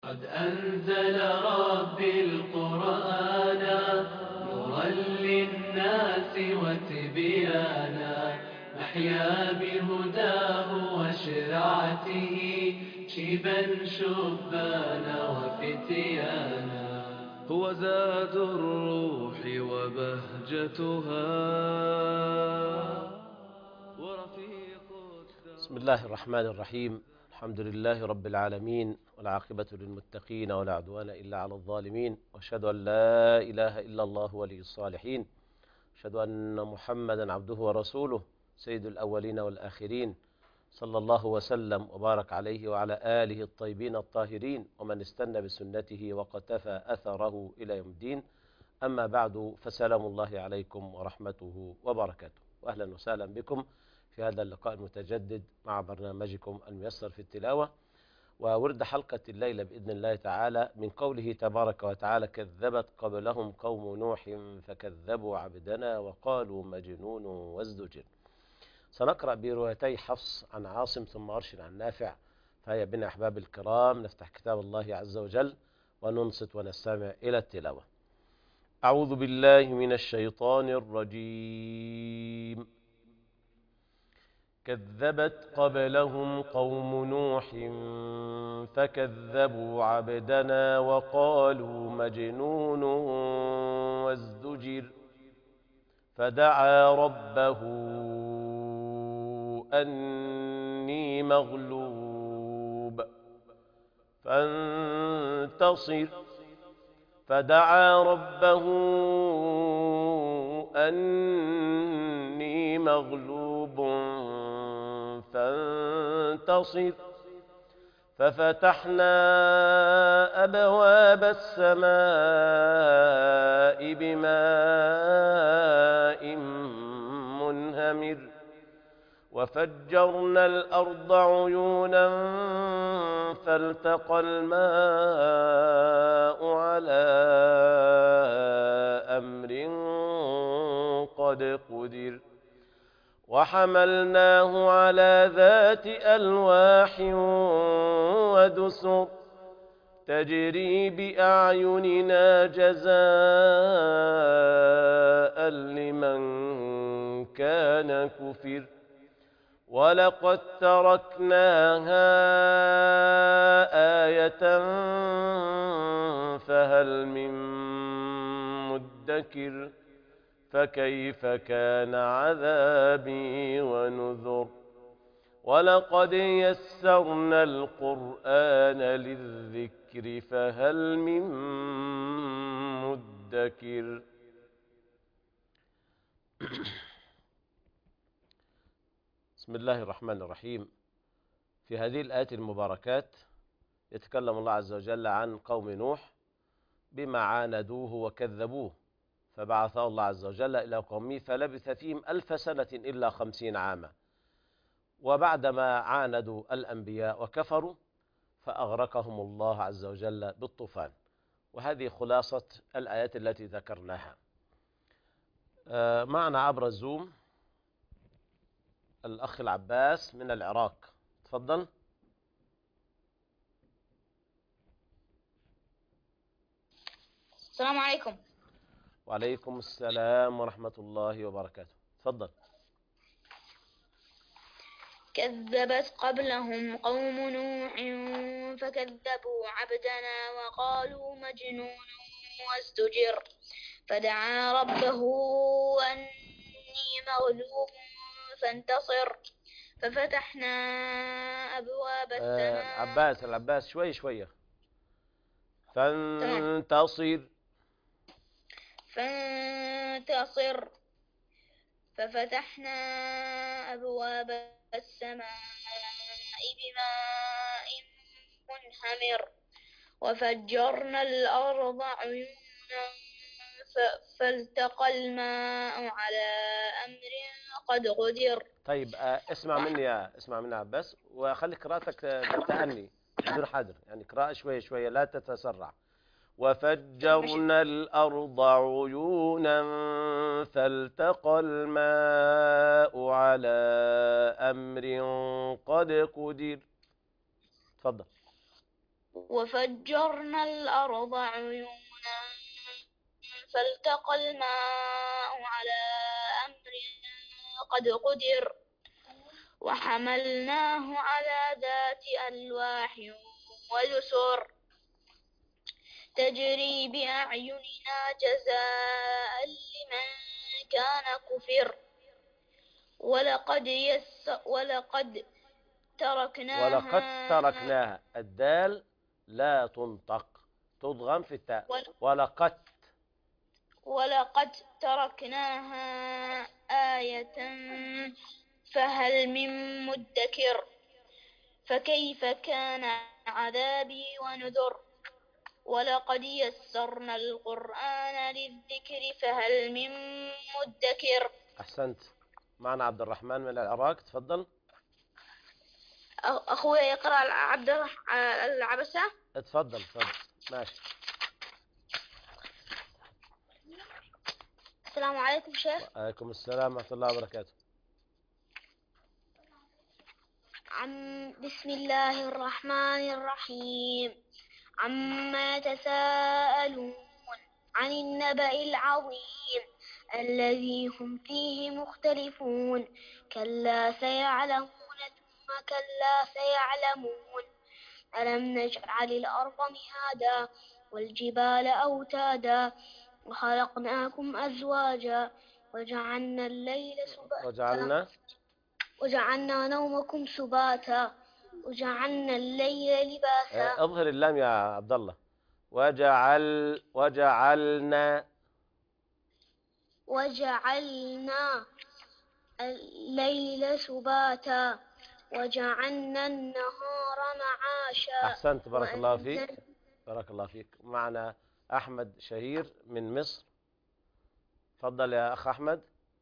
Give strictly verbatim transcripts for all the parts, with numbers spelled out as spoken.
قد أنزل ربي القرآن نورا للناس وتبيانا، نحيا بهداه وشرعته شيبا شبانا وفتيانا. هو زاد الروح وبهجتها ورفيق الدرب. بسم الله الرحمن الرحيم. الحمد لله رب العالمين، والعاقبة للمتقين ولا عدوان إلا على الظالمين، وأشهد أن لا إله إلا الله ولي الصالحين، أشهد أن محمدا عبده ورسوله سيد الأولين والآخرين، صلى الله وسلم وبارك عليه وعلى آله الطيبين الطاهرين ومن استنى بسنته وقتفى أثره إلى يوم الدين. أما بعد، فسلام الله عليكم ورحمته وبركاته، وأهلا وسهلا بكم في هذا اللقاء المتجدد مع برنامجكم الميسر في التلاوة، وورد حلقة الليلة بإذن الله تعالى من قوله تبارك وتعالى: كذبت قبلهم قوم نوح فكذبوا عبدنا وقالوا مجنون وازدجر. سنقرأ بروايتي حفص عن عاصم ثم أرشد عن نافع، فهيا بنا أحباب الكرام نفتح كتاب الله عز وجل وننصت ونستمع إلى التلاوة. أعوذ بالله من الشيطان الرجيم. كذبت قبلهم قوم نوح فكذبوا عبدنا وقالوا مجنون وازدجر، فدعا ربه أني مغلوب فانتصر فدعا ربه أني مغلوب فانتصر ففتحنا أبواب السماء بماء منهمر وفجرنا الأرض عيونا فالتقى الماء على أمر قد قدر وحملناه على ذات ألواح ودسر تجري بأعيننا جزاء لمن كان كفر ولقد تركناها آية فهل من مدكر فكيف كان عذابي ونذر ولقد يسرنا القرآن للذكر فهل من مدكر. بسم الله الرحمن الرحيم. في هذه الآيات المباركات يتكلم الله عز وجل عن قوم نوح بما عاندوه وكذبوه، فبعثه الله عز وجل إلى قومه فلبث فيهم ألف سنة إلا خمسين عاما، وبعدما عاندوا الأنبياء وكفروا فأغرقهم الله عز وجل بالطوفان. وهذه خلاصة الآيات التي ذكرناها. معنا عبر الزوم الأخ العباس من العراق، تفضل. السلام عليكم. وعليكم السلام ورحمة الله وبركاته، تفضل. كذبت قبلهم قوم نوح فكذبوا عبدنا وقالوا مجنون وازدجر، فدعا ربه أني مغلوب فانتصر ففتحنا أبواب السماء. آه عباس العباس شوي شوية. فانتصر فانتصر ففتحنا أبواب السماء بماء منهمر وفجرنا الأرض عيونا فالتقى الماء على أمر قد قدر. طيب آه اسمع مني يا اسمع مني يا عباس، وخلي قراءتك بالتأني بدون حذر، يعني قراءة شوية شوية لا تتسرع. وفجرنا الأرض عيونا فالتقى الماء على أمر قد قدر. تفضل. وفجرنا الأرض عيونا فالتقى الماء على أمر قد قدر وحملناه على ذات ألواح ودسر تجري بأعيننا جزاء لمن كان كفر ولقد يس ولقد تركناها ولقد تركناها، الدال لا تنطق، تضغم في التاء. ولقد ولقد تركناها آية فهل من مدكر فكيف كان عذابي ونذر ولقد يسرنا القرآن للذكر فهل من مدكر. أحسنت. معنا عبد الرحمن من العراق، تفضل. أخوي يقرأ عبد العبسة. تفضل تفضل ماشي. السلام عليكم شيخ. وعليكم السلام ورحمة الله وبركاته. عم بسم الله الرحمن الرحيم. عما يتساءلون عن النبأ العظيم الذي هم فيه مختلفون كلا سيعلمون ثم كلا سيعلمون ألم نجعل الأرض مهادا والجبال أوتادا وخلقناكم أزواجا وجعلنا الليل سباتا وجعلنا وجعلنا نومكم سباتا وجعلنا الليل لباسا. اظهر اللام يا عبد الله. وجعل وجعلنا وجعلنا الليل سباتا وجعلنا النهار معاشا. أحسنت، بارك الله فيك، بارك الله فيك. معنا أحمد شهير من مصر، تفضل يا أخ أحمد.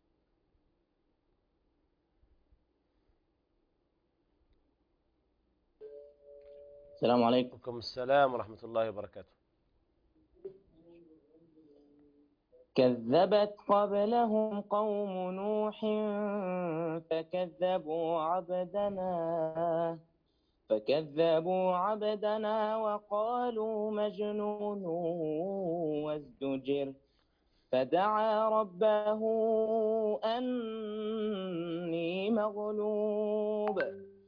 السلام عليكم. وعليكم السلام ورحمة الله وبركاته. كذبت قبلهم قوم نوح فكذبوا عبدنا فكذبوا عبدنا وقالوا مجنون وازدجر فدعا ربه أني مغلوب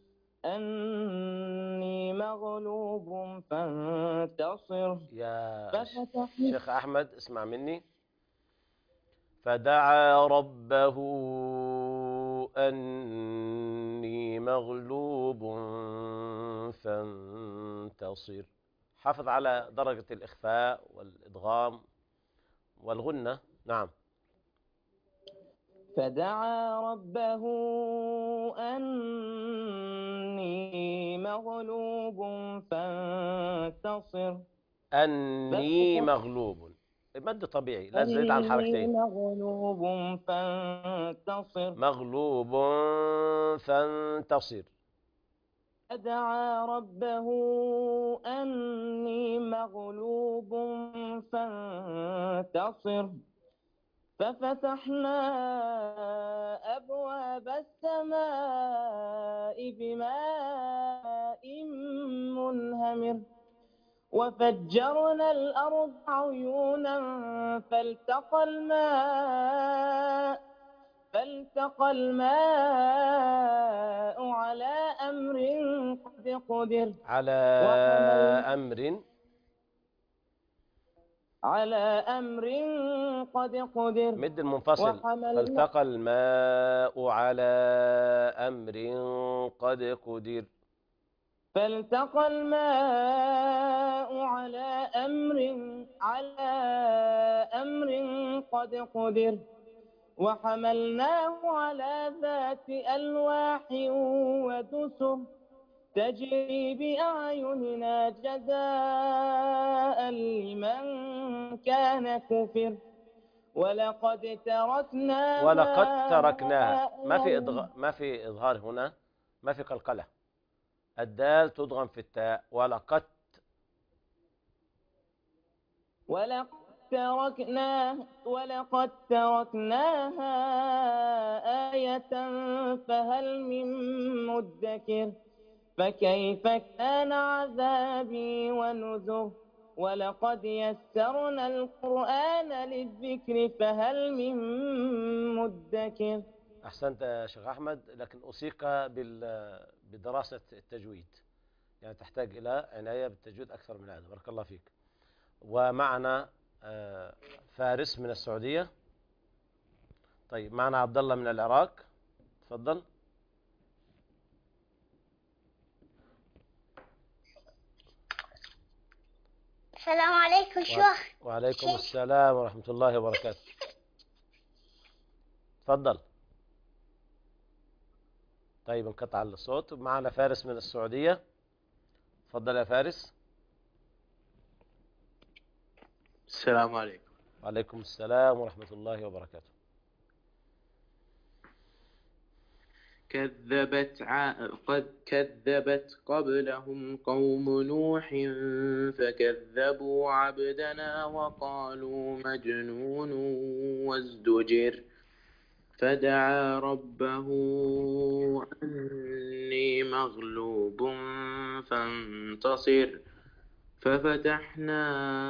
أني مغلوب فانتصر. يا شيخ أحمد اسمع مني. فدعا ربه أني مغلوب فانتصر. حافظ على درجة الإخفاء والإدغام والغنة. نعم. فدعا ربه أني مغلوب فانتصر. أني مغلوب مد طبيعي، لا تزيد عن حركتين. مغلوب فانتصر. مغلوب فانتصر. فدعا ربه أني مغلوب فانتصر. ففتحنا أبواب السماء بماء منهمر وفجرنا الأرض عيونا فالتقى الماء فالتقى الماء على أمر قد قدر. على أمر على أمر قد قدر. مد المنفصل. فالتقى الماء على أمر قد قدر. فالتقى الماء على أمر على أمر قد قدر وحملناه على ذات ألواح ودسر تجري بأعيننا جزاء لمن كان كفر ولقد تركناها ولقد تركناها. ما في إضغ... ما في إظهار هنا، ما في قلقلة، الدال تضغم في التاء. ولقد ولقد تركناها ولقد تركناها آية فهل من مدكر فكيف كان عذابي ونذر ولقد يسرنا القرآن للذكر فهل من مدكر. أحسنت يا شيخ أحمد، لكن أوصيك بال- بدراسة التجويد، يعني تحتاج إلى عناية بالتجويد أكثر من هذا. بارك الله فيك. ومعنا آه، فارس من السعودية. طيب معنا عبد الله من العراق، تفضل. السلام عليكم شيخ. وعليكم السلام ورحمة الله وبركاته. تفضل. طيب انقطع الصوت. معنا فارس من السعودية، تفضل يا فارس. السلام عليكم. وعليكم السلام ورحمة الله وبركاته. كذبت ع... قد كذبت قبلهم قوم نوح فكذبوا عبدنا وقالوا مجنون وازدجر فدعا ربه أني مغلوب فانتصر ففتحنا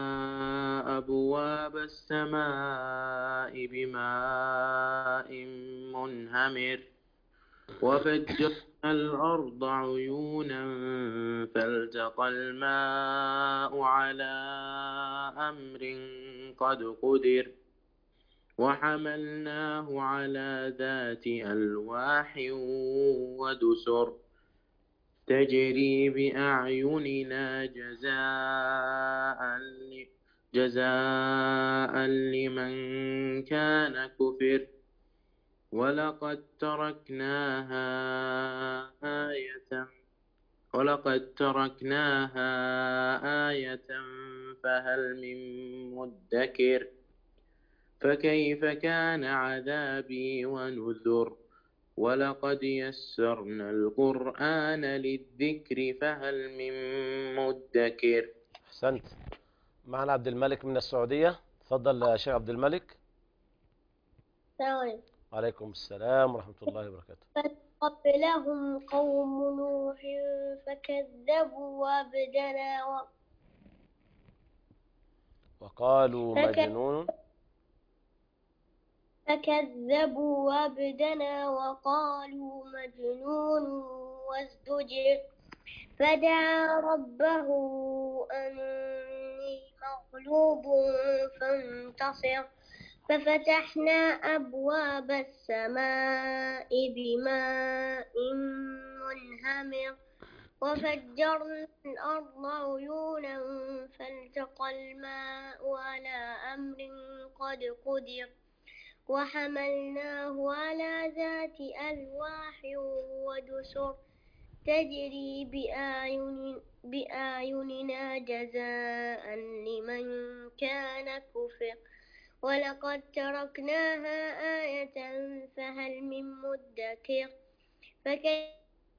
أبواب السماء بماء منهمر وفجرنا الأرض عيونا فالتقى الماء على أمر قد قدر وحملناه على ذات ألواح ودسر تجري بأعيننا جزاء جزاء لمن كان كفر ولقد تركناها آية ولقد تركناها آية فهل من مدكر فكيف كان عذابي ونذر ولقد يسرنا القرآن للذكر فهل من مدكر. أحسنت. معنا عبد الملك من السعودية، تفضل يا شيخ عبد الملك. السلام وعليكم السلام ورحمة الله وبركاته. قبلهم قوم نوح فكذبوا عبدنا و... وقالوا فك... مجنون فكذبوا عبدنا وقالوا مجنون وازدجر فدعا ربه أني مغلوب فانتصر ففتحنا أبواب السماء بماء منهمر وفجرنا الأرض عيونا فالتقى الماء على أمر قد قدر وحملناه على ذات ألواح ودسر تجري بأعين بأعيننا جزاء لمن كان كفر ولقد تركناها آية فهل من مدكر فكيف.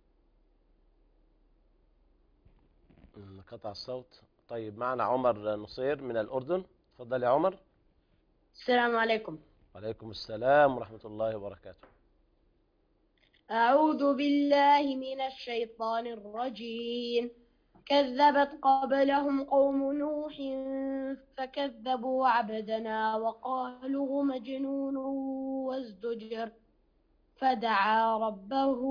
قطع الصوت. طيب معنا عمر نصير من الأردن، تفضل يا عمر. السلام عليكم. وعليكم السلام ورحمة الله وبركاته. أعوذ بالله من الشيطان الرجيم. كذبت قبلهم قوم نوح فكذبوا عبدنا وقالوا مجنون وازدجر فدعا ربه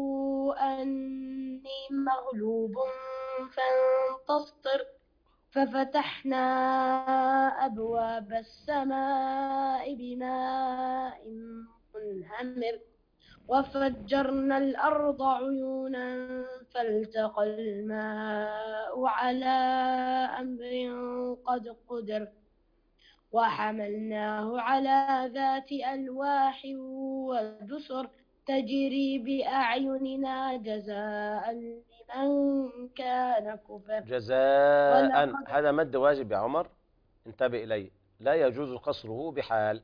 أني مغلوب فانتصر ففتحنا أبواب السماء بماء منهمر وفجرنا الأرض عيونا فالتقى الماء على أمر قد قدر وحملناه على ذات ألواح ودسر تجري بأعيننا جزاء لمن كان كفر. جزاء، هذا مد واجب يا عمر، انتبه إليه، لا يجوز قصره بحال.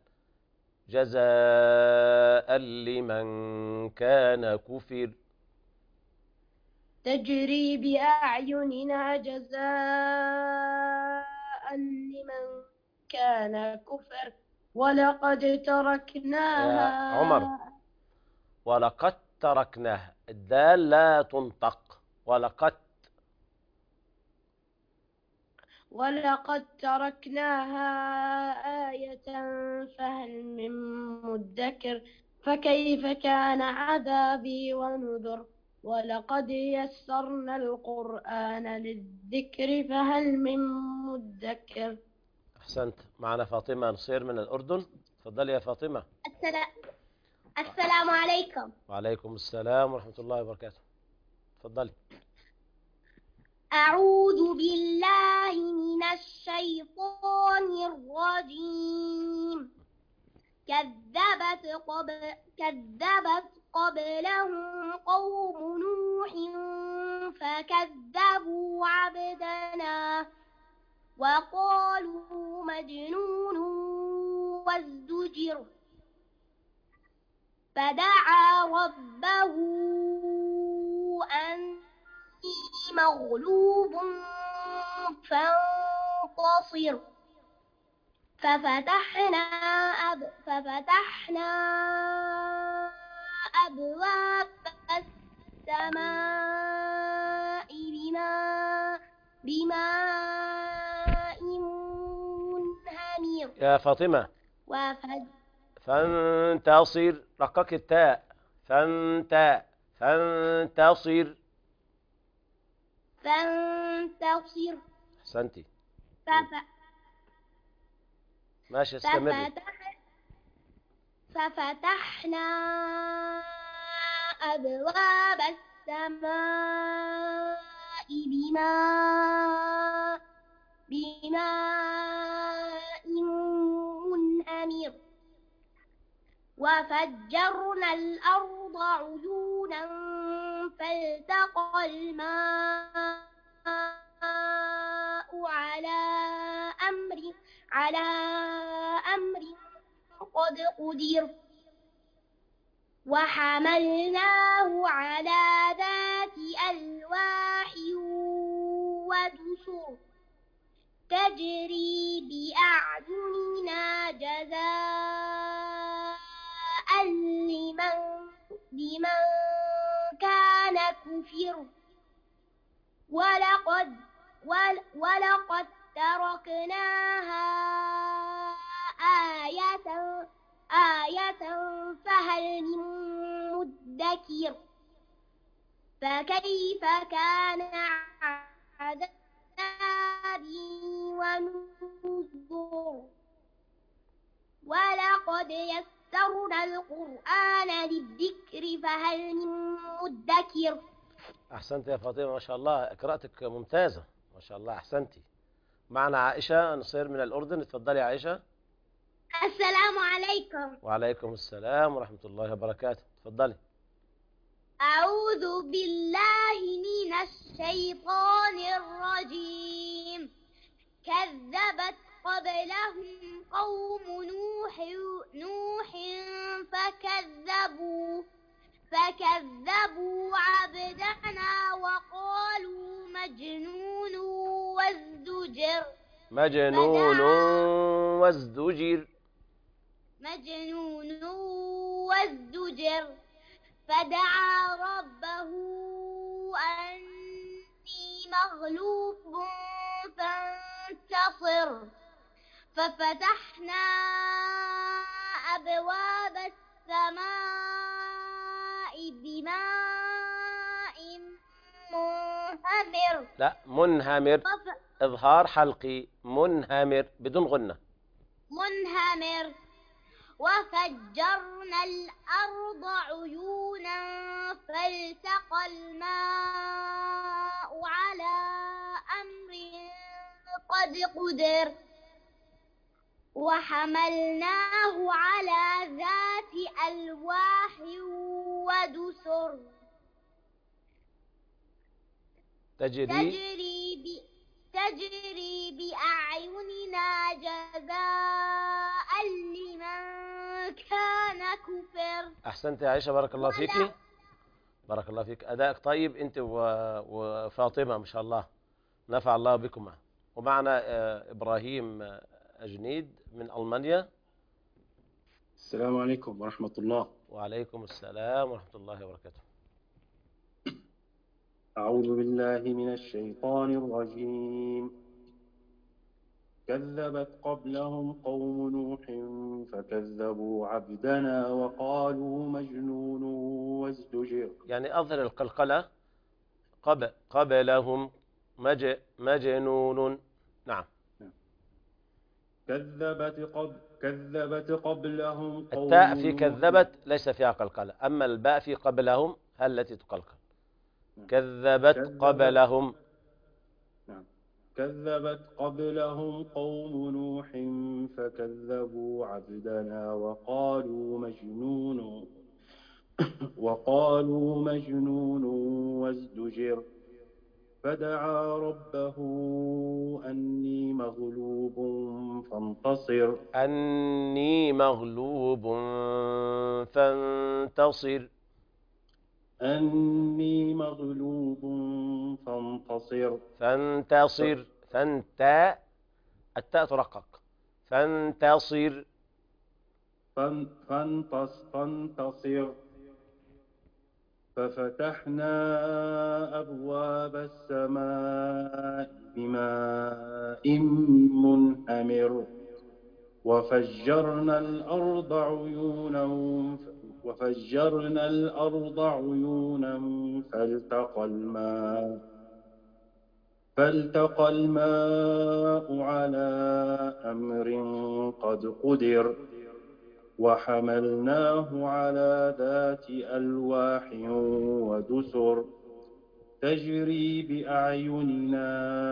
جزاء لمن كان كفر. تجري بأعيننا جزاء لمن كان كفر ولقد تركناها. يا عمر، ولقد تركناها، الدال لا تنطق، ولقد ولقد تركناها آية فهل من مدكر فكيف كان عذابي ونذر ولقد يسرنا القرآن للذكر فهل من مدكر. أحسنت. معنا فاطمة نصير من الأردن. تفضلي يا فاطمة. السلام السلام عليكم. وعليكم السلام ورحمة الله وبركاته. تفضلي. أعوذ بالله من الشيطان الرجيم. كذبت قبل كذبت قبلهم قوم نوح فكذبوا عبدنا وقالوا مجنون وازدجر فدعا ربه أني مغلوب فانتصر ففتحنا أب ففتحنا أبواب السماء بماء بماء منهمر. يا فاطمة وفج فانتصر. رقق التاء. فانت فانتصر. فانتصر. أحسنتي. فف ماشي استمري. ففتح ففتحنا أبواب السماء بماء بماء منهمر وفجرنا الأرض عيونا فالتقى الماء على أمر على أمر قد قدر وحملناه على ذات ألواح ودسر تجري بأعيننا جزاء لمن لمن كان كفر ولقد ولقد تركناها آية آية فهل من مدكر فكيف كان عذابي ونذر ولقد يسرنا القرآن للذكر فهل من مدكر. أحسنت يا فاطمة ما شاء الله، قراءتك ممتازة ما شاء الله. أحسنتي. معنا عائشة نصير من الأردن. اتفضلي يا عائشة. السلام عليكم. وعليكم السلام ورحمة الله وبركاته. اتفضلي. أعوذ بالله من الشيطان الرجيم. كذبت قبلهم قوم نوح نوح فكذبوا فكذبوا عبدنا وقالوا مجنون وازدجر مجنون وازدجر مجنون وازدجر فدعا ربه أني مغلوب فانتصر ففتحنا أبواب السماء بماء منهمر. لا منهمر. فف... إظهار حلقي. منهمر بدون غنة. منهمر وفجرنا الأرض عيونا فالتقى الماء على أمر قد قدر وحملناه على ذات ألواح ودسر تجري تجري ب... تجري بأعيننا جزاء لمن كان كفر. أحسنت يا عائشة بارك الله فيك. بارك الله فيك. أدائك طيب أنت وفاطمة ما شاء الله. نفع الله بكما. ومعنا إبراهيم أجنيد من ألمانيا. السلام عليكم ورحمة الله. وعليكم السلام ورحمة الله وبركاته. أعوذ بالله من الشيطان الرجيم. كذبت قبلهم قوم نوح فكذبوا عبدنا وقالوا مجنون وازدجر. يعني أظهر القلقلة. قبل قبلهم مج مجنون. نعم. كذبت قبل كذبت قبلهم قوم التاء في نوح. كذبت ليس فيها قلقلة، أما الباء في قبلهم هل التي تقلقل. كذبت كذبت قبلهم. نعم. كذبت قبلهم قوم نوح فكذبوا عبدنا وقالوا مجنون وقالوا مجنون وازدجر. فدعا ربه أني مغلوب فانتصر. أني مغلوب فانتصر. أني مغلوب فانتصر. فانتصر. فانتا التاء ترقق. فانتصر. فان- فانتص فانتصر. ففتحنا أبواب السماء بماء منهمر وفجرنا الأرض عيونا وفجرنا الأرض عيونا فالتقى الماء فالتقى الماء على أمر قد قدر وحملناه على ذات ألواح ودسر تجري بأعيننا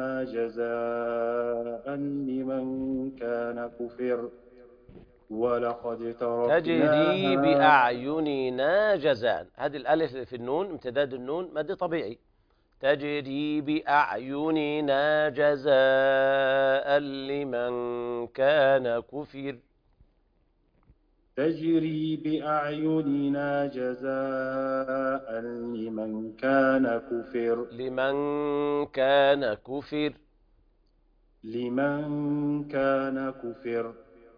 جزاء لمن كان كفر ولقد تجري تركناها. بأعيننا جزاء. هذه الألف في النون امتداد النون مد طبيعي. تجري بأعيننا جزاء لمن كان كفر. تجري بأعيننا جزاء لمن كان كفر لمن كان كفر. لمن كان كفر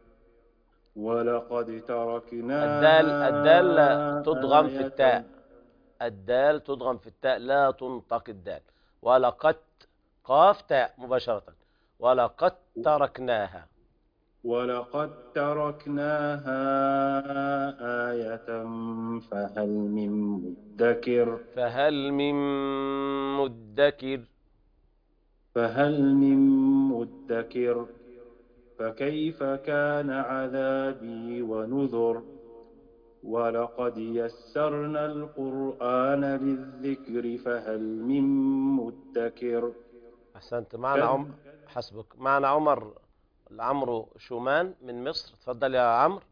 ولقد الدال تركناها الدال تضغم في آية. التاء. الدال تضغم في التاء لا تنطق الدال. ولقد قاف تاء مباشرة. ولقد تركناها. ولقد تركناها آية فهل من مدكر فهل من مدكر. فهل من مدكر فكيف كان عذابي ونذر ولقد يسرنا القرآن للذكر فهل من مدكر. أحسنت. معنا عم... حسبك. معنا عمر عمرو شومان من مصر. تفضل يا عمرو.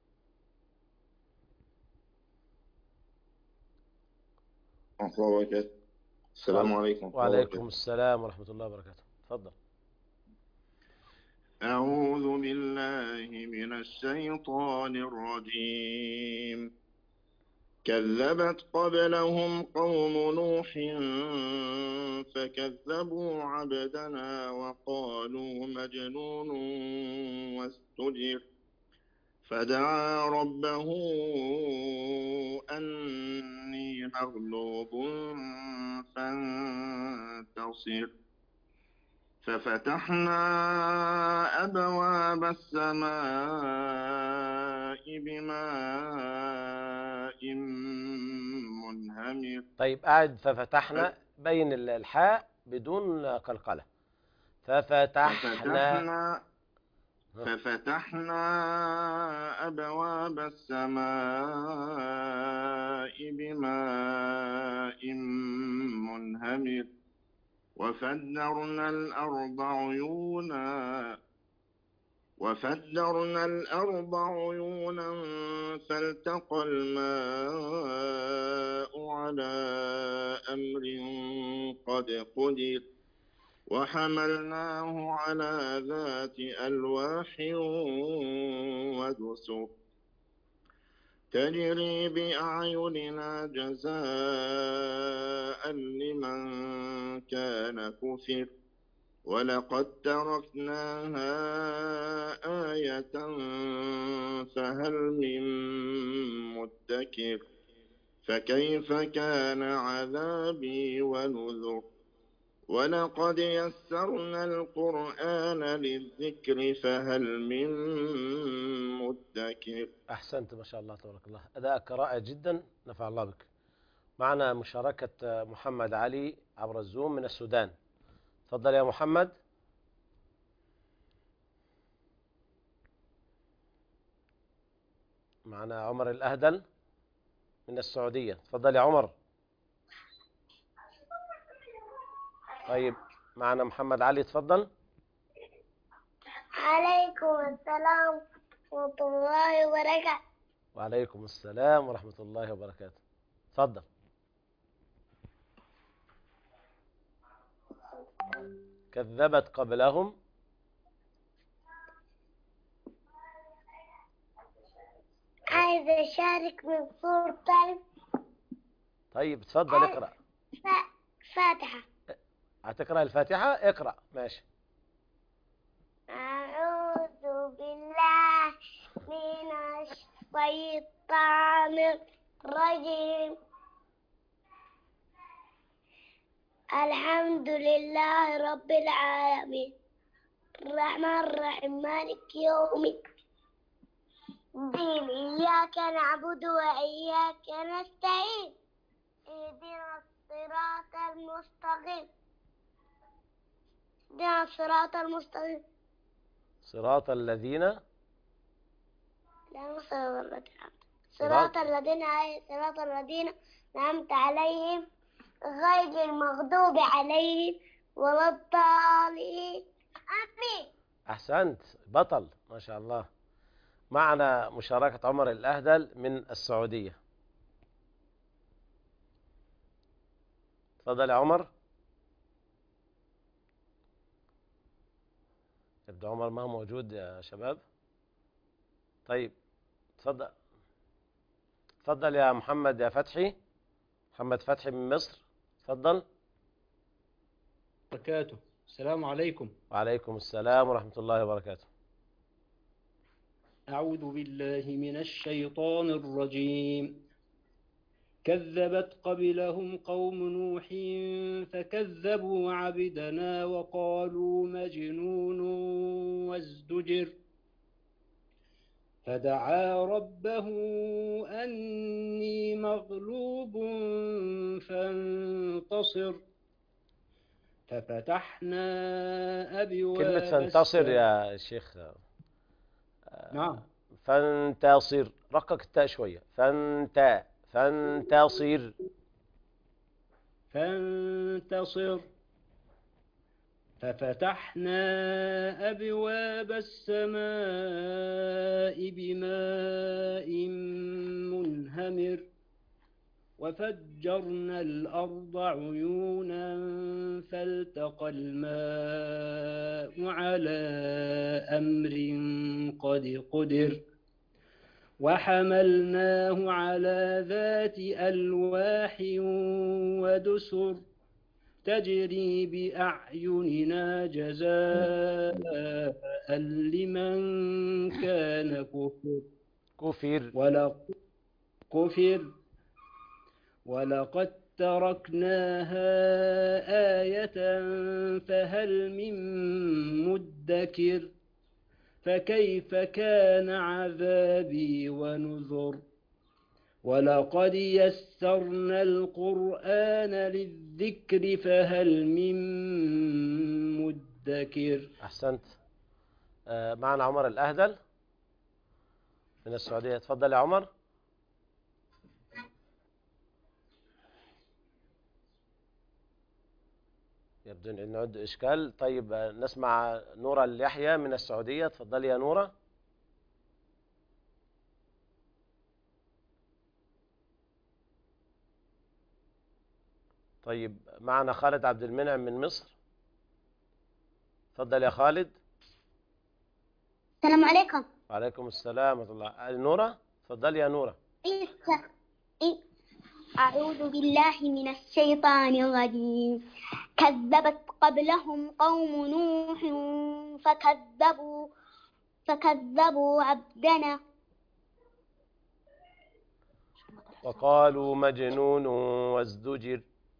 ورحمة الله وبركاته. السلام عليكم ورحمة الله وعليكم وبركاته. السلام ورحمة الله وبركاته. تفضل. أعوذ بالله من الشيطان الرجيم. كذبت قبلهم قوم نوح فكذبوا عبدنا وقالوا مجنون واستجر. فدعا ربه أني مغلوب فانتصر. ففتحنا أبواب السماء بماء منهمر. طيب قاعد. ففتحنا بين الحاء بدون قلقلة. ففتحنا ففتحنا ففتحنا أبواب السماء بماء منهمر وفجرنا الأرض عيونا وفجرنا الأرض عيونا فالتقى الماء على أمر قد قدر وحملناه على ذات ألواح ودسر تجري بأعيننا جزاء لمن كان كفر ولقد تركناها آية فهل من مدكر فكيف كان عذابي ونذر ولقد يسرنا القرآن للذكر فهل من مدكر. أحسنت ما شاء الله تبارك الله، أداءك رائع جدا، نفع الله بك. معنا مشاركة محمد علي عبر الزوم من السودان. تفضل يا محمد. معنا عمر الأهدل من السعودية. تفضل يا عمر. طيب معنا محمد علي، تفضل. عليكم السلام ورحمة الله وبركاته. وعليكم السلام ورحمة الله وبركاته. تفضل. كذبت قبلهم. عايز أشارك من صورة. طيب تفضل اقرأ. فاتحة. هتقرأ الفاتحة؟ اقرأ. ماشي. أعوذ بالله من الشيطان الرجيم. الحمد لله رب العالمين الرحمن الرحيم مالك يوم الدين إياك نعبد وإياك نستعين اهدنا الصراط المستقيم اهدنا الصراط المستقيم صراط الذين لا صراط الذين صراط الذين أنعمت عليهم غير المغضوب عليهم ولا الضالين آمين. أحسنت، بطل ما شاء الله. معنا مشاركة عمر الأهدل من السعودية. تفضل يا عمر. يبدو عمر ما هو موجود يا شباب. طيب تفضل. تفضل يا محمد يا فتحي. محمد فتحي من مصر. تفضل. بركاته. السلام عليكم. وعليكم السلام ورحمة الله وبركاته. أعوذ بالله من الشيطان الرجيم. كذبت قبلهم قوم نوح فكذبوا عبدنا وقالوا مجنون وازدجر فدعا ربه أني مغلوب فانتصر ففتحنا أبواب كلمة فانتصر يا شيخ. نعم. فانتصر، رقق التاء شوية. فانتا فانتصر فانتصر ففتحنا أبواب السماء بماء منهمر وفجرنا الأرض عيونا فالتقى الماء على أمر قد قدر وحملناه على ذات ألواح ودسر تجري بأعيننا جزاء لمن كان كفر كفر ولقد كفر ولقد تركناها آية فهل من مدكر فكيف كان عذابي ونذر ولقد يسرنا القرآن للذكر فهل من مدكر. أحسنت. آه معنا عمر الأهدل من السعودية. تفضل يا عمر. يبدو أن عنده إشكال. طيب نسمع نورة اليحيى من السعودية. تفضلي يا نورة. طيب معنا خالد عبد المنعم من مصر. تفضل يا خالد. السلام عليكم. وعليكم السلام ورحمة الله. نورة تفضلي يا نورة. أعوذ بالله من الشيطان الرجيم. كذبت قبلهم قوم نوح فكذبوا فكذبوا عبدنا وقالوا مجنون وازدجر.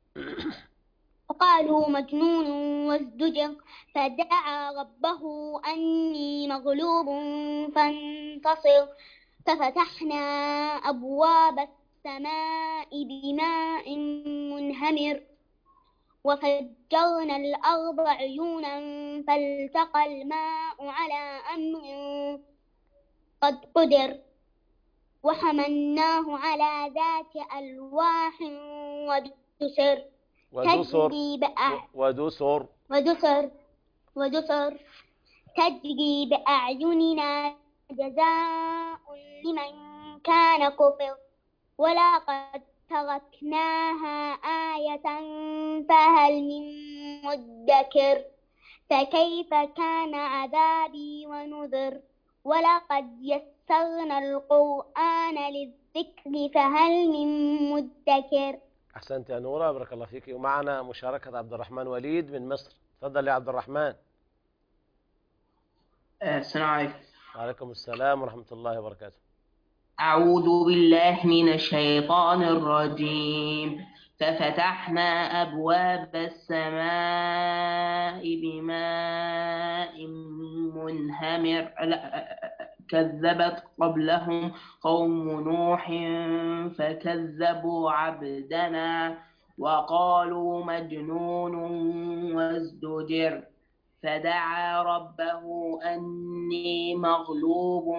وقالوا مجنون وازدجر فدعا ربه أني مغلوب فانتصر ففتحنا أبواب السماء بماء منهمر وفجرنا الأرض عيونا فالتقى الماء على أمر قد قدر وحملناه على ذات ألواح ودسر ودسر تجري بأع... ودسر ودسر ودسر تجري بأعيننا جزاء لمن كان كفر ولقد تركناها آية فهل من مدكر فكيف كان عذابي ونذر ولقد يسرنا القرآن للذكر فهل من مدكر. أحسنت يا نورة، بارك الله فيك. ومعنا مشاركة عبد الرحمن وليد من مصر. تفضل يا عبد الرحمن. السلام عليكم. وعليكم السلام ورحمة الله وبركاته. أعوذ بالله من الشيطان الرجيم. ففتحنا أبواب السماء بماء منهمر كذبت قبلهم قوم نوح فكذبوا عبدنا وقالوا مجنون وازدجر فدعا ربه أني مغلوب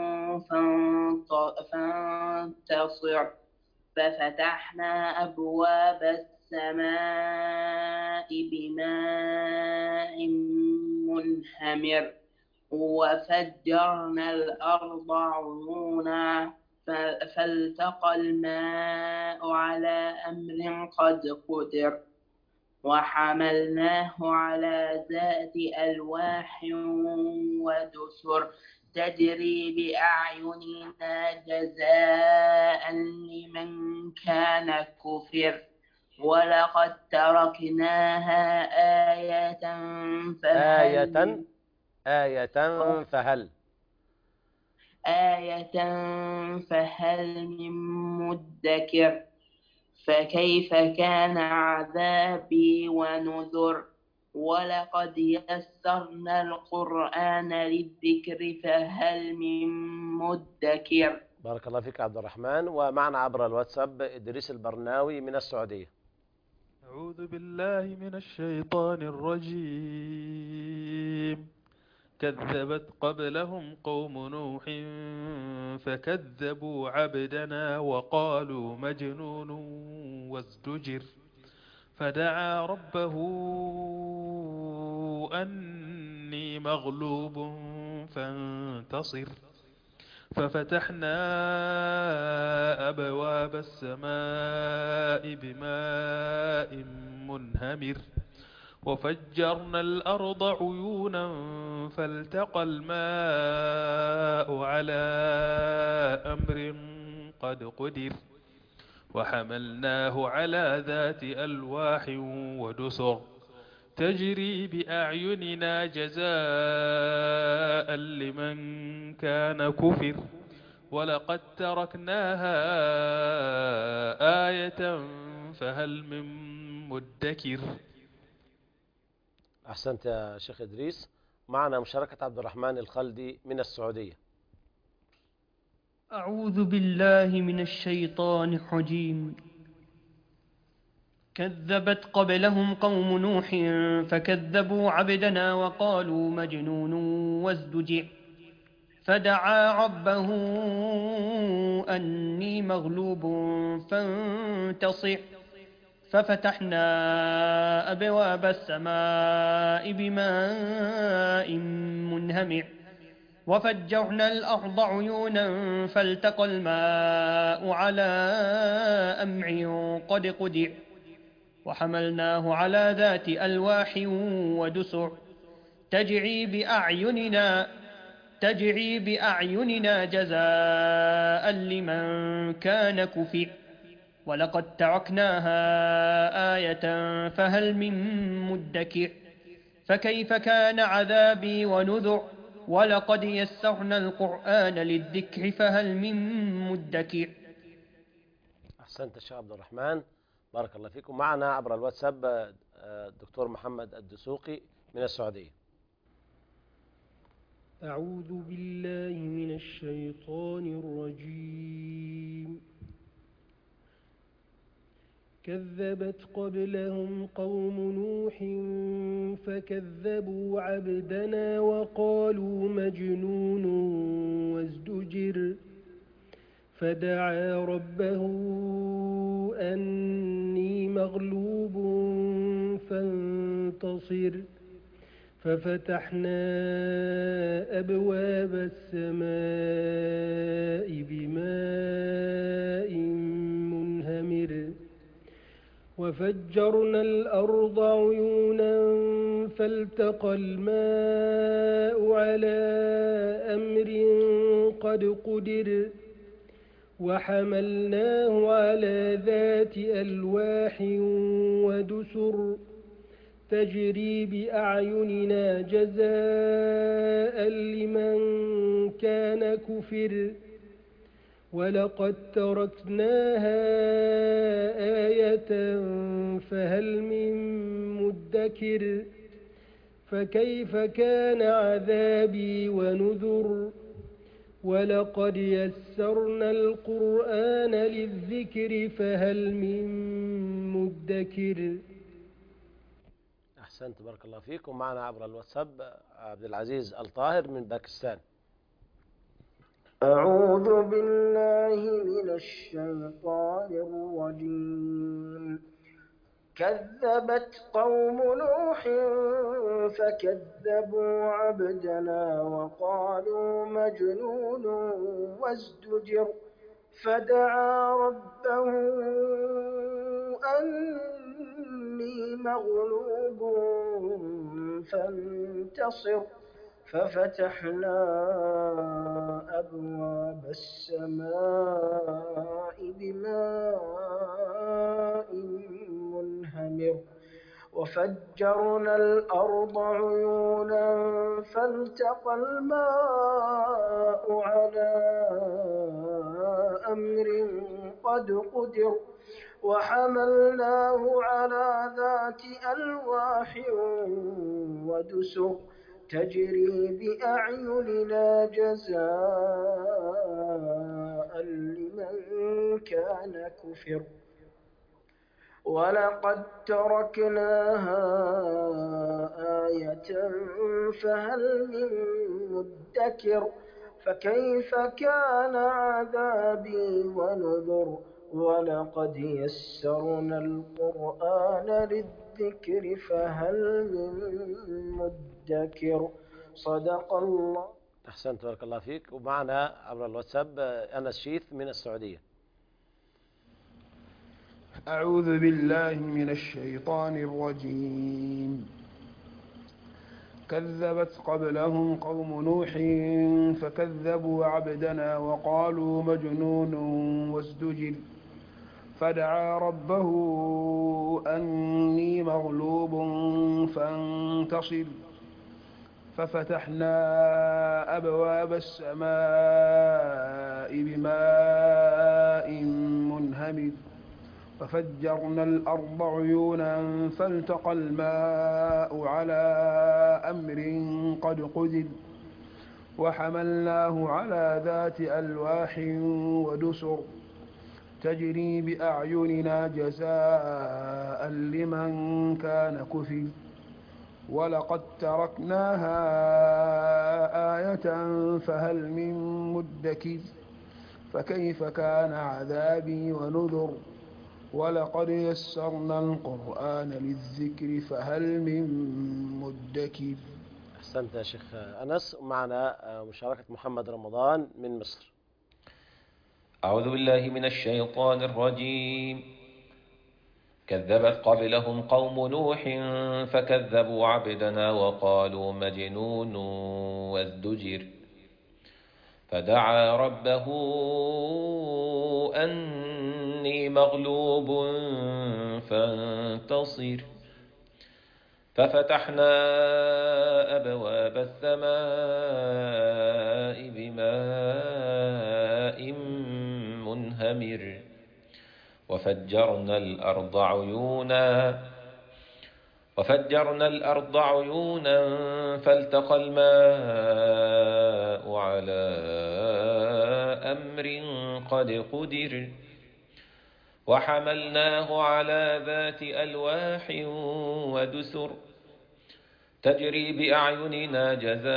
فانتصر ففتحنا أبواب السماء بماء منهمر وفجرنا الأرض عيونا فالتقى الماء على أمر قد قدر وحملناه على ذات ألواح ودسر تجري بأعيننا جزاء لمن كان كفر ولقد تركناها آية آية آية فهل آية فهل من مدكر فكيف كان عذابي ونذر ولقد يسرنا القرآن للذكر فهل من مدكر. بارك الله فيك عبد الرحمن. ومعنا عبر الواتساب إدريس البرناوي من السعودية. أعوذ بالله من الشيطان الرجيم. كذبت قبلهم قوم نوح فكذبوا عبدنا وقالوا مجنون وازدجر فدعا ربه أني مغلوب فانتصر ففتحنا أبواب السماء بماء منهمر وفجرنا الأرض عيونا فالتقى الماء على أمر قد قدر وحملناه على ذات ألواح ودسر تجري بأعيننا جزاء لمن كان كفر ولقد تركناها آية فهل من مدكر. أحسنت يا شيخ إدريس. معنا مشاركة عبد الرحمن الخلدي من السعودية. أعوذ بالله من الشيطان الرجيم. كذبت قبلهم قوم نوح فكذبوا عبدنا وقالوا مجنون وازدجر فدعا ربه أني مغلوب فانتصر ففتحنا أبواب السماء بماء منهمر وفجرنا الأرض عيونا فالتقى الماء على أمر قد قدر وحملناه على ذات ألواح ودسر تجري بأعيننا تجري بأعيننا جزاء لمن كان كفر ولقد تركناها آية فهل من مدكر فكيف كان عذابي ونذر ولقد يسرنا القرآن للذكر فهل من مدكر. أحسنت الشيخ عبد الرحمن، بارك الله فيكم. معنا عبر الواتساب الدكتور محمد الدسوقي من السعودية. أعوذ بالله من الشيطان الرجيم. كذبت قبلهم قوم نوح فكذبوا عبدنا وقالوا مجنون وازدجر فدعا ربه أني مغلوب فانتصر ففتحنا أبواب السماء بماء منهمر وفجرنا الأرض عيونا فالتقى الماء على أمر قد قدر وحملناه على ذات ألواح ودسر تجري بأعيننا جزاء لمن كان كفر ولقد تركناها آية فهل من مدكر فكيف كان عذابي ونذر ولقد يسرنا القرآن للذكر فهل من مدكر. أحسنت بارك الله فيك. ومعنا عبر الواتساب عبد العزيز الطاهر من باكستان. أعوذ بالله من الشيطان الرجيم. كذبت قوم نوح فكذبوا عبدنا وقالوا مجنون وازدجر فدعا ربه أني مغلوب فانتصر ففتحنا أبواب السماء بماء منهمر وفجرنا الأرض عيونا فالتقى الماء على أمر قد قدر وحملناه على ذات ألواح ودسر تجري بأعيننا جزاء لمن كان كفر ولقد تركناها آية فهل من مدكر فكيف كان عذابي ونذر ولقد يسرنا القرآن للذكر فهل من مدكر. صدق الله. أحسنت بارك الله فيك. ومعنا عبر الواتساب أنس شيث من السعودية. أعوذ بالله من الشيطان الرجيم. كذبت قبلهم قوم نوح فكذبوا عبدنا وقالوا مجنون وازدجر فدعا ربه أني مغلوب فانتصر ففتحنا أبواب السماء بماء منهمر ففجرنا الأرض عيونا فالتقى الماء على أمر قد قدر وحملناه على ذات ألواح ودسر تجري بأعيننا جزاء لمن كان كفر ولقد تركناها آية فهل من مدكر فكيف كان عذابي ونذر ولقد يسرنا القرآن للذكر فهل من مدكر. أحسنت يا شيخ أنس. معنا مشاركة محمد رمضان من مصر. أعوذ بالله من الشيطان الرجيم. كذبت قبلهم قوم نوح فكذبوا عبدنا وقالوا مجنون وازدجر فدعا ربه أني مغلوب فانتصر ففتحنا أبواب السماء بماء منهمر وفجرنا الأرض عيونا وفجرنا الأرض عيونا فالتقى الماء على أمر قد قدر وحملناه على ذات ألواح ودسر تجري بأعيننا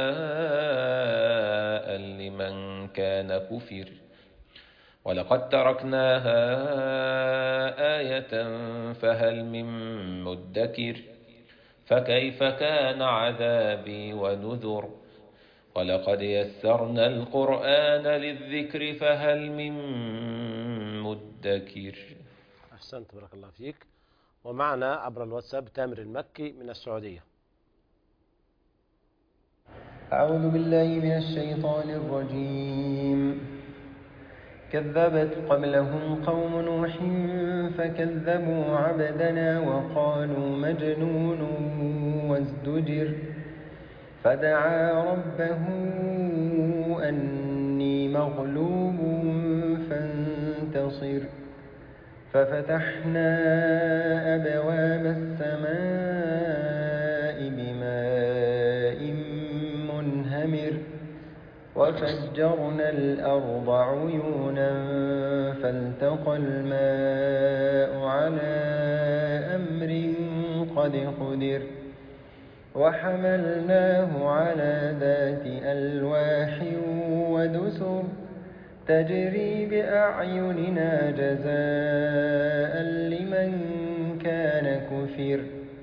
جزاء لمن كان كفر ولقد تركناها آية فهل من مدكر فكيف كان عذابي ونذر ولقد يسرنا القرآن للذكر فهل من مدكر. أحسنت بارك الله فيك. ومعنا عبر الواتساب تامر المكي من السعودية. أعوذ بالله من الشيطان الرجيم. كذبت قبلهم قوم نوح فكذبوا عبدنا وقالوا مجنون وازدجر فدعا ربه أني مغلوب فانتصر ففتحنا أبواب السماء بماء منهمر وفجرنا الأرض عيونا فالتقى الماء على أمر قد قدر وحملناه على ذات ألواح ودسر تجري بأعيننا جزاء لمن كان كفر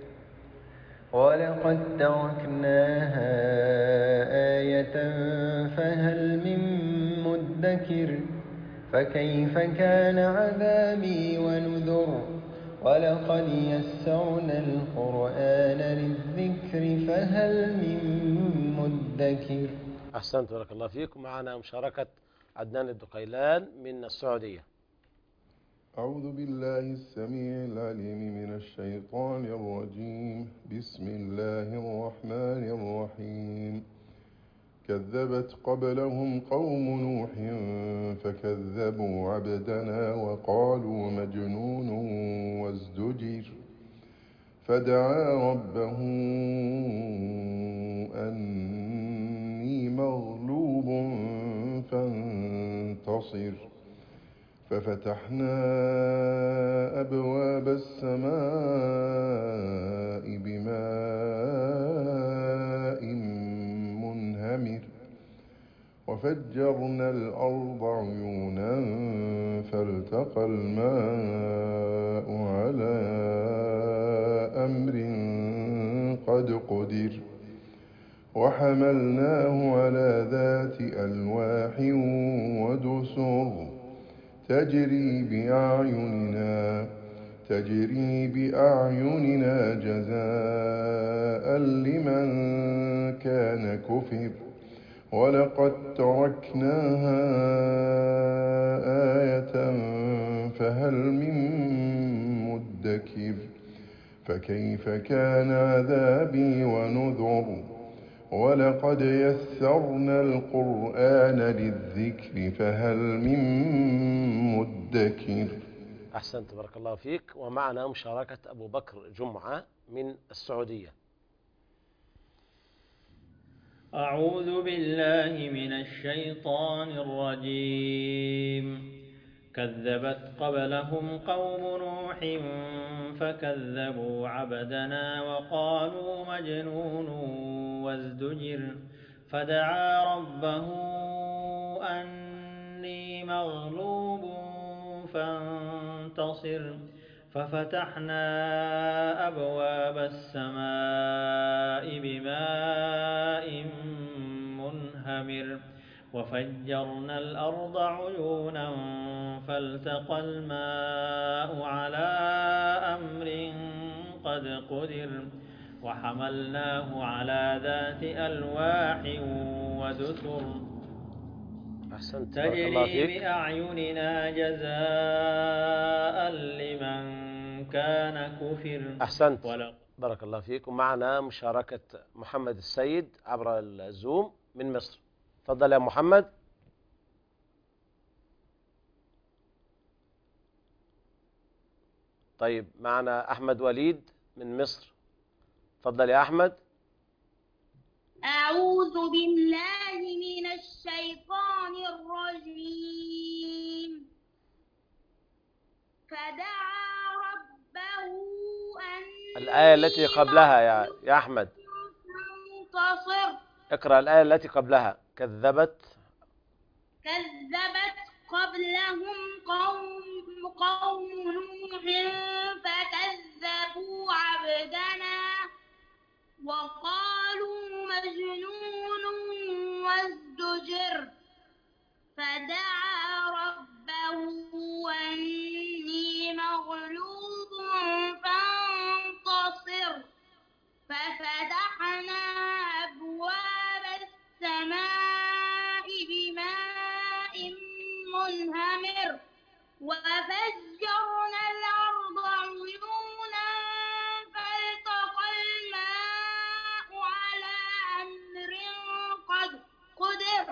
ولقد تركناها آية فهل من مدكر فكيف كان عذابي ونذر ولقد يسرنا القرآن للذكر فهل من مدكر. أحسنت بارك الله فيك. معنا مشاركة عدنان الدقيلان من السعودية. أعوذ بالله السميع العليم من الشيطان الرجيم. بسم الله الرحمن الرحيم. كذبت قبلهم قوم نوح فكذبوا عبدنا وقالوا مجنون وازدجر فدعا ربه أني مغلوب فانتصر ففتحنا أبواب السماء بماء منهمر وفجرنا الأرض عيونا فالتقى الماء على أمر قد قدر وحملناه على ذات ألواح ودسر تجري بأعيننا تجري بأعيننا جزاء لمن كان كفر ولقد تركناها آية فهل من مدكر فكيف كان عذابي ونذر ولقد يسرنا القرآن للذكر فهل من مدكر. أحسنت بارك الله فيك. ومعنا مشاركة أبو بكر جمعة من السعودية. أعوذ بالله من الشيطان الرجيم. كذبت قبلهم قوم نوح فكذبوا عبدنا وقالوا مجنون وازدجر فدعا ربه أني مغلوب فانتصر ففتحنا أبواب السماء بماء منهمر وفجرنا الأرض عيونا فالتقى الماء على أمر قد قدر وحملناه على ذات ألواح ودسر تجري بأعيننا جزاء لمن كان كفر. أحسنت بارك الله فيك. ومعنا مشاركة محمد السيد عبر الزوم من مصر. تفضل يا محمد. طيب معنا أحمد وليد من مصر. تفضل يا أحمد. أعوذ بالله من الشيطان الرجيم. فدعا ربه أني الآية التي قبلها يا يا أحمد. منتصر. اقرأ الآية التي قبلها. كذبت كذبت قبلهم قوم قوم نوح فكذبوا عبدنا وقالوا مجنون وازدجر. فدعا ربه أني مغلوب فانتصر. ففتحنا أبواب السماء بماء منهمر وفجرنا الأرض عيونا فالتقى الماء على أمر قد قدر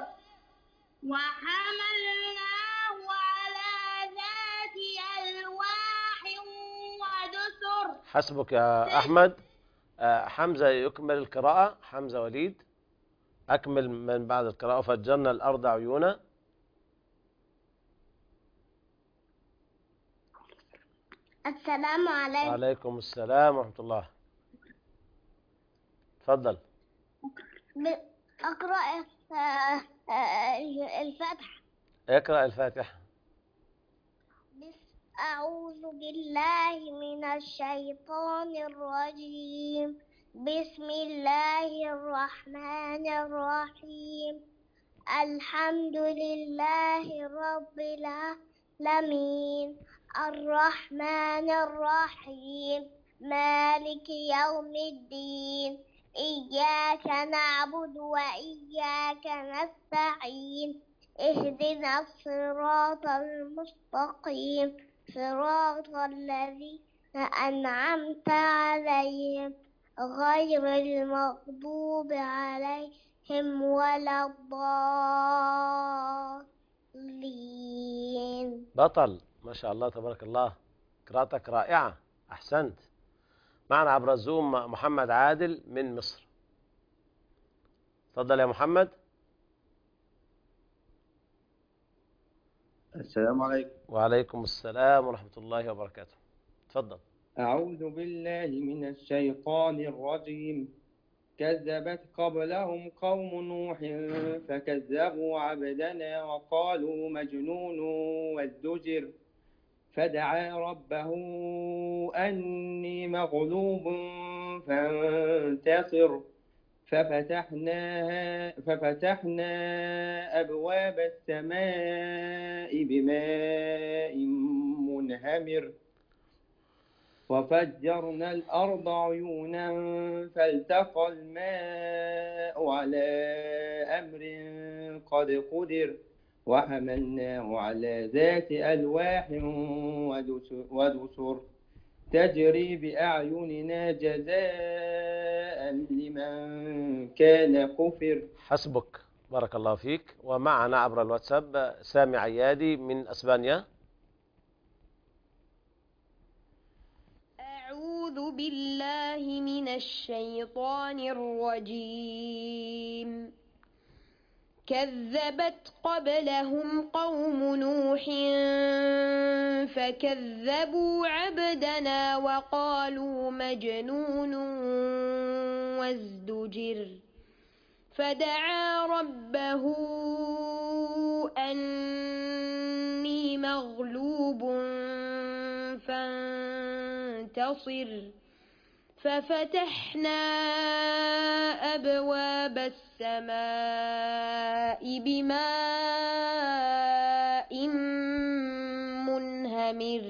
وحملناه على ذات ألواح ودسر. حسبك يا أحمد. آه، حمزة يكمل القراءة. حمزة وليد أكمل من بعد القراءة. وفجرنا الأرض عيونا. السلام عليكم. وعليكم السلام ورحمة الله. تفضل. أقرأ الفتح. اقرأ الفاتحة. أعوذ بالله من الشيطان الرجيم. بسم الله الرحمن الرحيم. الحمد لله رب العالمين الرحمن الرحيم مالك يوم الدين. إياك نعبد وإياك نستعين. اهدنا الصراط المستقيم صراط الذين أنعمت عليهم غير المغضوب عليهم ولا الضالين. بطل ما شاء الله تبارك الله. قراءتك رائعة. أحسنت. معنا عبر الزوم محمد عادل من مصر. تفضل يا محمد. السلام عليكم. وعليكم السلام ورحمة الله وبركاته. تفضل. أعوذ بالله من الشيطان الرجيم. كذبت قبلهم قوم نوح فكذبوا عبدنا وقالوا مجنون وازدجر. فدعا ربه أني مغلوب فانتصر. ففتحنا ففتحنا أبواب السماء بماء منهمر وفجرنا الأرض عيونا فالتقى الماء على أمر قد قدر وحملناه على ذات ألواح ودسر تجري بأعيننا جزاء لمن كان كفر. حسبك. بارك الله فيك. ومعنا عبر الواتساب سامي عيادي من أسبانيا. أعوذ بالله من الشيطان الرجيم. كذبت قبلهم قوم نوح فكذبوا عبدنا وقالوا مجنون وازدجر. فدعا ربه أني مغلوب فانتصر. ففتحنا أبواب السماء بماء منهمر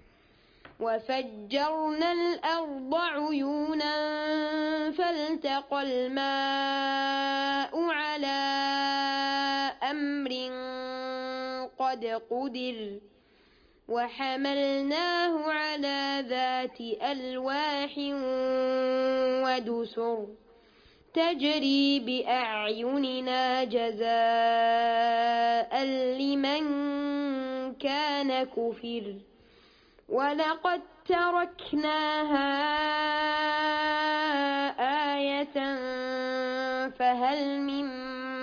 وفجرنا الأرض عيونا فالتقى الماء على أمر قد قدر وحملناه على ذات ألواح ودسر تجري بأعيننا جزاء لمن كان كفر. ولقد تركناها آية فهل من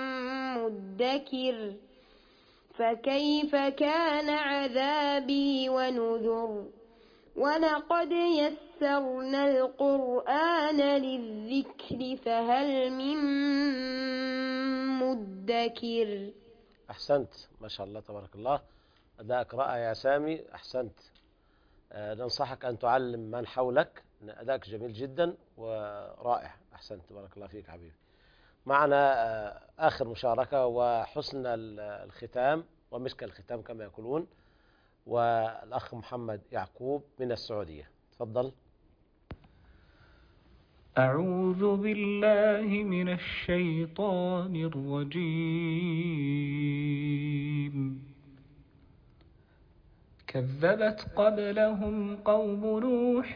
مدكر فكيف كان عذابي ونذر ولقد يسرنا القرآن للذكر فهل من مدكر. أحسنت ما شاء الله تبارك الله، أداءك رائع يا سامي، أحسنت. آه ننصحك أن تعلم من حولك، أداءك جميل جدا ورائع، أحسنت بارك الله فيك حبيبي. معنا آه آخر مشاركة وحسن الختام ومسك الختام كما يقولون، والأخ محمد يعقوب من السعودية، تفضل. أعوذ بالله من الشيطان الرجيم. كذبت قبلهم قوم نوح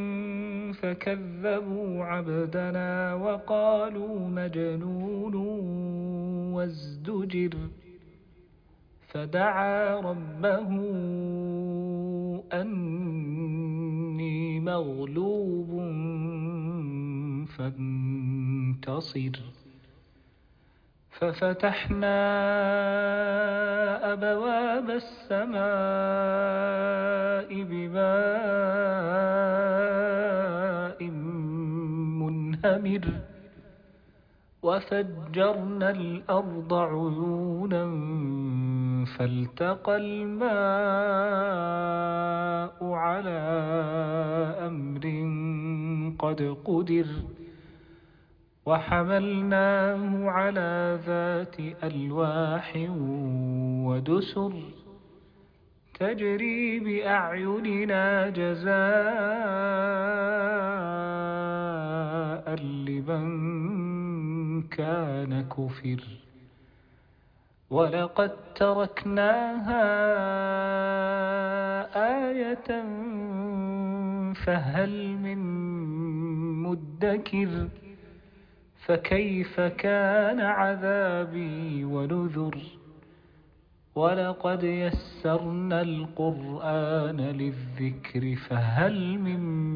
فكذبوا عبدنا وقالوا مجنون وازدجر فدعا ربه أني مغلوب فانتصر ففتحنا أبواب السماء بماء منهمر وفجرنا الأرض عيونا فالتقى الماء على أمر قد قدر وحملناه على ذات ألواح ودسر تجري بأعيننا جزاء لمن كان كفر ولقد تركناها آية فهل من مدكر فكيف كان عذابي ونذر ولقد يسرنا القرآن للذكر فهل من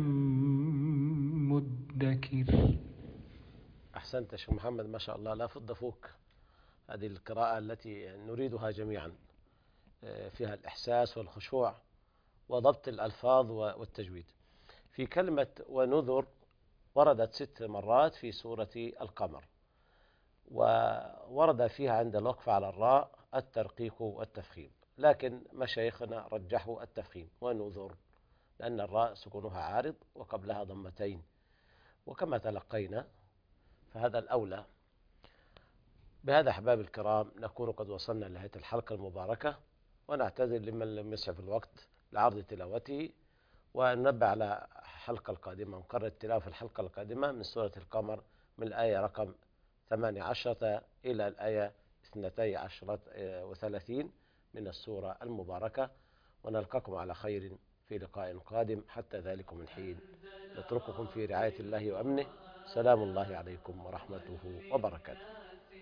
مدكر. أحسنت يا شيخ محمد ما شاء الله، لا فض فوق. هذه القراءة التي نريدها جميعا، فيها الإحساس والخشوع وضبط الألفاظ والتجويد. في كلمة ونذر وردت ست مرات في سورة القمر، وورد فيها عند الوقف على الراء الترقيق والتفخيم، لكن مشايخنا رجحوا التفخيم ونذر لأن الراء سكونها عارض وقبلها ضمتين، وكما تلقينا فهذا الأولى. بهذا أحباب الكرام نكون قد وصلنا لنهاية الحلقة المباركة، ونعتذر لمن لم يسعف الوقت لعرض تلاوته، وننبه على الحلقة القادمة، نقرر التلاوة في الحلقة القادمة من سورة القمر من الآية رقم ثمانية عشرة إلى الآية اثنتي عشرة وثلاثين من السورة المباركة، ونلقاكم على خير في لقاء قادم. حتى ذلكم الحين نترككم في رعاية الله وأمنه. سلام الله عليكم ورحمته وبركاته.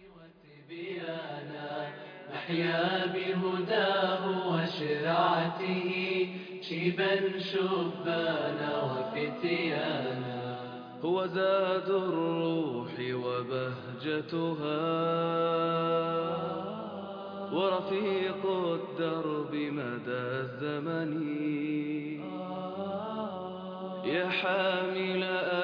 نحيا بهداه وشرعته شيبا شبانا وفتيانا، هو زاد الروح وبهجتها ورفيق الدرب مدى الزمن، يا حامل